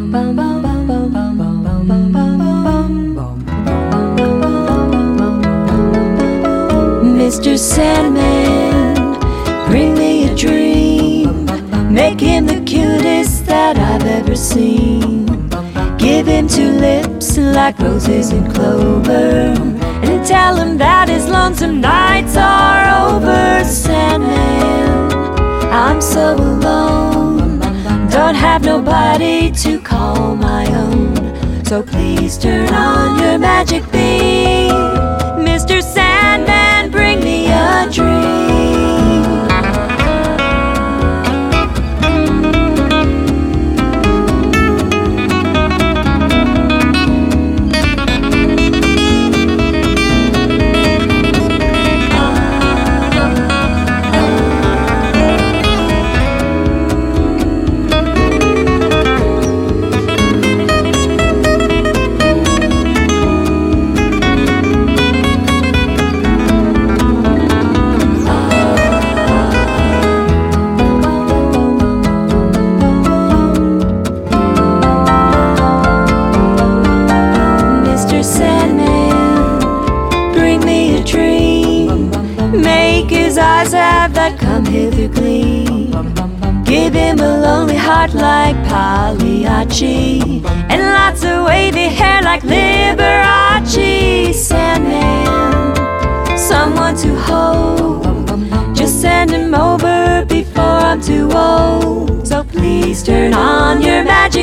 Mr. Sandman, bring me a dream. Make him the cutest that I've ever seen. Give him two lips like roses and clover, and tell him that his lonesome nights are over. Sandman, I'm so alone, don't have nobody to call my own. So please turn on your magic beam. Mr. Sandman, bring me a dream. Make his eyes have that come hither gleam. Give him a lonely heart like Pagliacci, and lots of wavy hair like Liberace. Sandman, someone to hold, just send him over before I'm too old. So please turn on your magic